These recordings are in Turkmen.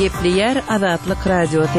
Gepli Azatlyk radioty.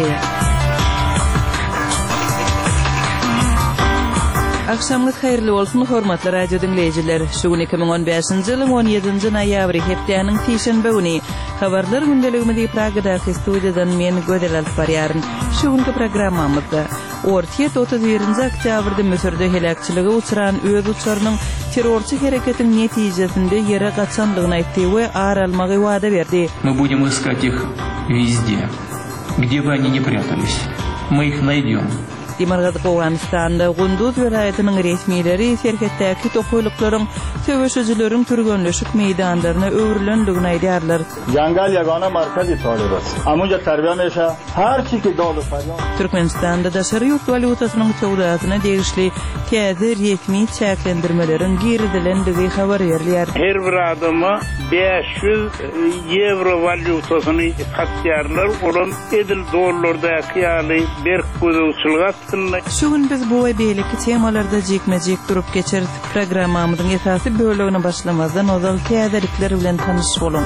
Akşamlyk hayrly bolsun hormatly radio dinleyijiler. Şu gün 2015-nji ýylyň 17-nji noýabry hepdeniň tiýşenbe güni habarlar gündeligimizi Pragada studiýadan men gödel alyp barýaryn. Şu günkü programmamyzda ortiýet 31-nji oktýabrda Mösürde helakçylyga uçuran öz uçarynyň terrorçy hereketiň netijesinde ýere gaçanlygyny aýtdy we ar almagy wada berdi. Мы будем искать их везде, где бы они ни прятались. Мы их найдем. Demirgazyk Awganistanda Gunduz welaýatynyň resmiýleri şerhetdäki tokoýlyklaryň töweşejileriň türgenleşik meýdanlaryna öwrilendigini aýdýarlar. Jangal yagona markazy Taliban. Amunja terbiýe meşe her çiki dolu faryan. Türkmenistanda da şeýle valutasynyň sowdasyna degişli täze resmi çäklendirmeleriň giridilendigi habar berýär. Her bir adama 500 euro valutasyny hatýarlar, olan edil dollardaky ýaly bir gözüçülük. Şu gün biz bu we beýleki temalarda jekmejek durup geçirdik. Programmamyzyň esasy bölügini başlamazdan ozal täzelikler bilen tanyş bolun.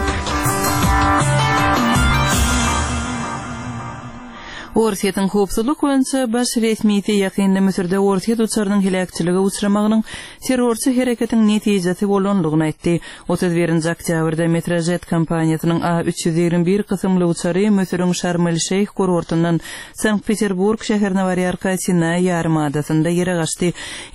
Ortiýetiň howpsuzlyk boýunça baş resmiýeti ýakynda Mösürde ortiýet uçarynyň helakçylyga uçramagynyň terrorçy hereketiň netijesi bolanlygyny aýtdy. 31-nji oktýabrda Metrojet kompaniýasynyň A321 kysymly uçary Mösürüň Şarm el-Şeyh kurortundan Sankt-Peterburg şäherine barýarka Sinay ýarymadasyna ýere gaçdy.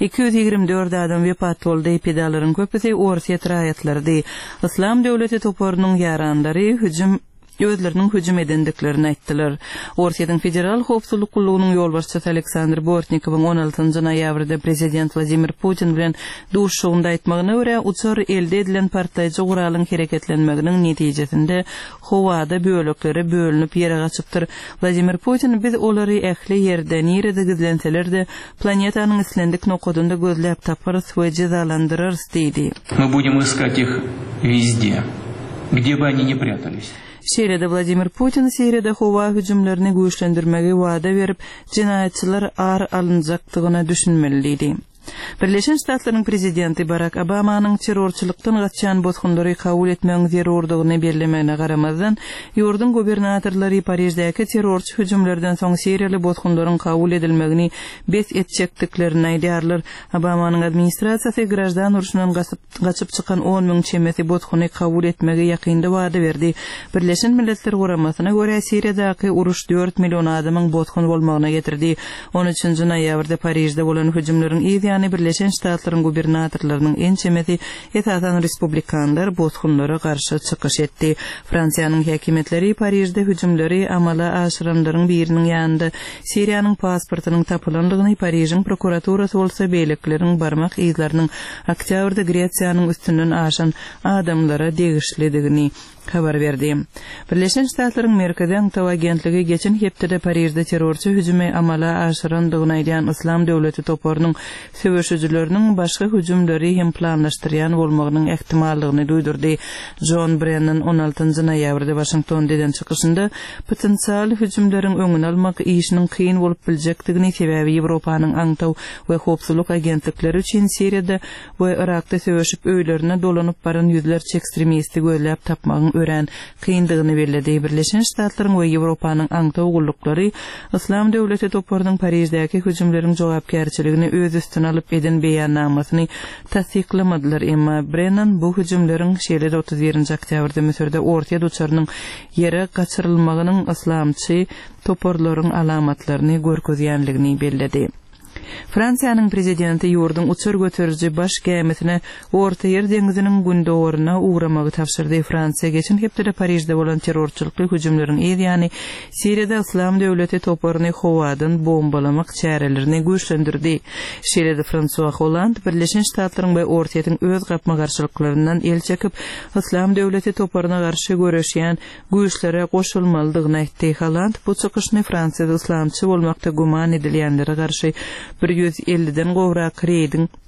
224 adam wepat boldy. Pedalaryň köpüsi ortiýet raýatlardy. Islam döwleti toporunyň ýarandary özlerinin hücum edendiklerini aýtdylar. Ortiýetiň federal howpsuzlyk gullugynyň ýolbaşçysy Aleksandr Bortnikowyň 16-njy noýabrda prezident Vladimir Putin bilen duruşugynda aýtmagyna görä, uçar elde edilen partlaýjy guralyň hereketlenmeginiň netijesinde howada bölekleri bölünip ýere gaçypdyr. Vladimir Putin biz olary ähli ýerden ýerde gizlenseler-de planetanyň islendik nokodunda gözläp taparys we cezalandyrarys diýdi. Мы будем искать их везде, где бы они ни прятались. Şeýle Vladimir Putin Siriýada howa hüjümlerini güýçlendirmegi wada berip, jinaýatçylar ar alynjakdygyna düşünmeliydi. Birleşen Ştatlaryň prezidenti Barack Obamanyň terrorçylykdan gaçan bozgundary kabul etmegiň zerurdygyny bellemegine garamazdan, ýurdun gubernatorlary Parijdäki terrorçy hüjümlerden soň Siriýaly bozgundaryň kabul edilmegini bes etjekdiklerini aýdýarlar. Obamanyň administrasiýasy grajdan uruşundan gaçyp çykan 10.000 çemesi bozguny kabul etmegi ýakynda wada berdi. Birleşen Milletler Guramasyna görä Siriýadaky uruş 4 million adamyň bozgun bolmagyna getirdi. 13-nji noýabrda Parijde bolan hüjümleriň Birleşen Ştatlaryň gubernatorlarynyň en çemeti esasan respublikanlar bozgunlara garşy çykyş etdi. Fransiýanyň häkimetleri Parijde hüjümleri amala aşyranlaryň biriniň ýanynda Siriýanyň pasportynyň tapylandygyny, Parijiň prokuraturasy bolsa beýlekleriň barmak izlarynyň oktýabrda Gretsiýanyň üstünden aşan adamlara degişlidigini habar berdi. Birleşen Ştatlaryň Merkezi Taw agentligi geçen hepde Parijde terrorçy hüjüme amala aşyrandygyny aýdan Islam döwleti toporunyň söwüşüjileriniň başga hüjümleri hem planlaşdyrýan bolmagynyň ähtimallygyny duýdurdy. John Brennan 16-njy noýabrda Washingtondan çykyşynda potensial hüjümleriň öňüni almak işiniň kyn bolup biljekdigini sebäbi Ýewropanyň aňtaw we howpsuzlyk agentlikleri üçin Siriýada we Irakda söwüşip öýlerine dolanyp baran ýüzlerçe ekstremisti gözläp tapmagyň ören kyndygyny bellädi. Birleşen Ştatlaryň we Ýewropanyň aňtaw gullukları Islam döwleti toporunyň Parijdäki hüjümleriň jogapkärçiligini öz üstüne alyp eden beýannamasyny tasdiklamadylar. Emma Brennan bu hüjümleriň şeýle 31-nji oktýabrda Mösürde ortiýet uçarynyň ýere gaçyrylmagynyň islamçy toporlaryň alamatlaryny görkezýänligini belledi. Fransiýanyň prezidenti ýurdun uçur götürüji baş gemisine Orta Ýer deňiziniň gündowaryna ugramagy tapşyrdy. Fransiýa geçen hepde Parijde bolan terrorçylyk hüjümleriň ýani Siriýada Islam döwleti toporuny howadan bombalamak çärelerini güýçlendirdi. Şeýle François Hollande Birleşen Ştatlaryň we ortiýetiň öz gapma garşylyklarynyň el çekip Islam döwleti toporuna garşy göreşýän güýçlere goşulmalydygyny aýtdy. Hollande bu çykyşny Fransiýada islamçy bolmakda guman edilýänlere garşy 150-den gowrak reýdin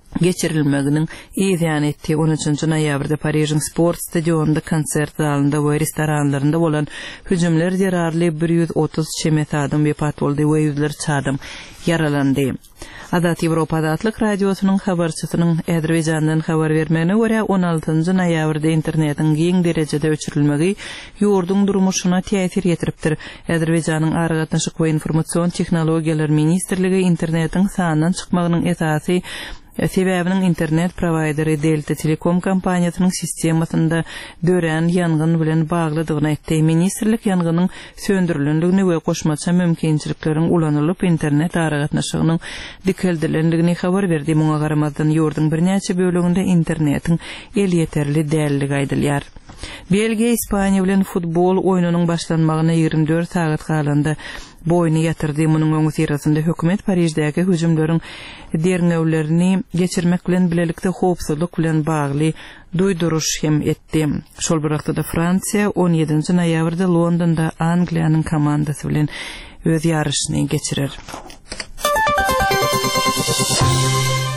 geçirilmeginin iýan etdiği 13-nji noýabrda Paryжyň sport stadionunda, konsert zalynda we restoranlarynda bolan hüjümler derarly 130 çemet adam wepat boldy we ýüzler çadym yaralandy. Adat Ýewropa Adatlyk radiosynyň habarçysynyň Äzerbeýjandan habar bermegine görä 16-njy noýabrda internetiň giň derejede öçürilmegi ýurdun durmuşyna täsir ýetiripdir. Äzerbeýjanyň Aragatnaşyk we informasiýon tehnologiýalary ministrligi internetiň sanadan çykmagynyň esasy sebäbiniň internet prowaideri Delta Telekom kompaniýasynyň sistemasynda dören ýangyn bilen baglydygyny aýtdy. Ministrlik ýanganyň söndürilendigini we goşmaça mümkinçilikleriň ulanylyp internet aragatnaşygynyň dikeldilendigini habar berdi. Muňa garamazdan ýurdun birnäçe böleginde internetiň el ýeterli dälligi aýdylýar. Belgiýa Ispaniýa bilen futbol oýunynyň başlanmagyna 24 sagat galanda boyny ýatyrdy. Munyň öňü sirasynda hökümet Paryždäki hüjümleriň derňewlerini geçirmek bilen bilelikde howpsuzlyk bilen bagly duýduruş hem etdi. Şol bir wagtda Fransiýa 17-nji noýabrda Londonda Angliýanyň komandasy bilen öz ýarşyny geçirer.